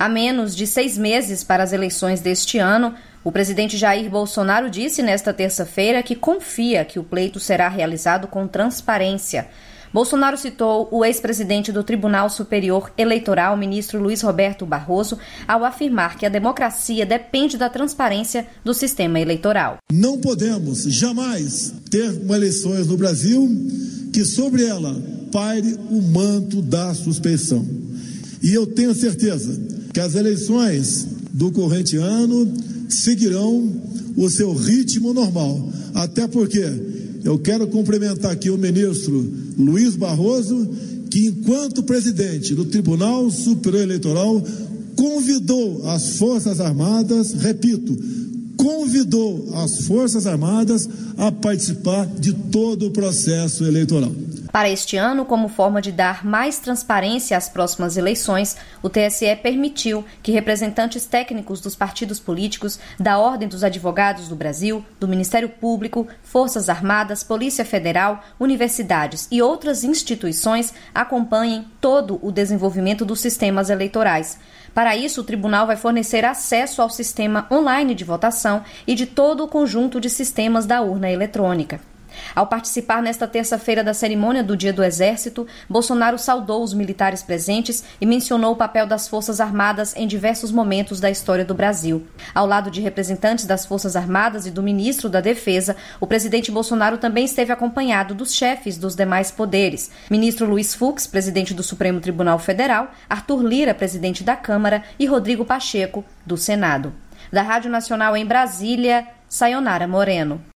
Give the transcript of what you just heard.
A menos de 6 meses para as eleições deste ano, o presidente Jair Bolsonaro disse nesta terça-feira que confia que o pleito será realizado com transparência. Bolsonaro citou o ex-presidente do Tribunal Superior Eleitoral, ministro Luiz Roberto Barroso, ao afirmar que a democracia depende da transparência do sistema eleitoral. Não podemos jamais ter eleições no Brasil que sobre ela paire o manto da suspeição. E eu tenho certeza que as eleições do corrente ano seguirão o seu ritmo normal, até porque eu quero cumprimentar aqui o ministro Luiz Barroso, que enquanto presidente do Tribunal Superior Eleitoral convidou as Forças Armadas, repito, convidou as Forças Armadas a participar de todo o processo eleitoral. Para este ano, como forma de dar mais transparência às próximas eleições, o TSE permitiu que representantes técnicos dos partidos políticos, da Ordem dos Advogados do Brasil, do Ministério Público, Forças Armadas, Polícia Federal, universidades e outras instituições acompanhem todo o desenvolvimento dos sistemas eleitorais. Para isso, o tribunal vai fornecer acesso ao sistema online de votação e de todo o conjunto de sistemas da urna eletrônica. Ao participar nesta terça-feira da cerimônia do Dia do Exército, Bolsonaro saudou os militares presentes e mencionou o papel das Forças Armadas em diversos momentos da história do Brasil. Ao lado de representantes das Forças Armadas e do ministro da Defesa, o presidente Bolsonaro também esteve acompanhado dos chefes dos demais poderes: ministro Luiz Fux, presidente do Supremo Tribunal Federal, Arthur Lira, presidente da Câmara, e Rodrigo Pacheco, do Senado. Da Rádio Nacional em Brasília, Sayonara Moreno.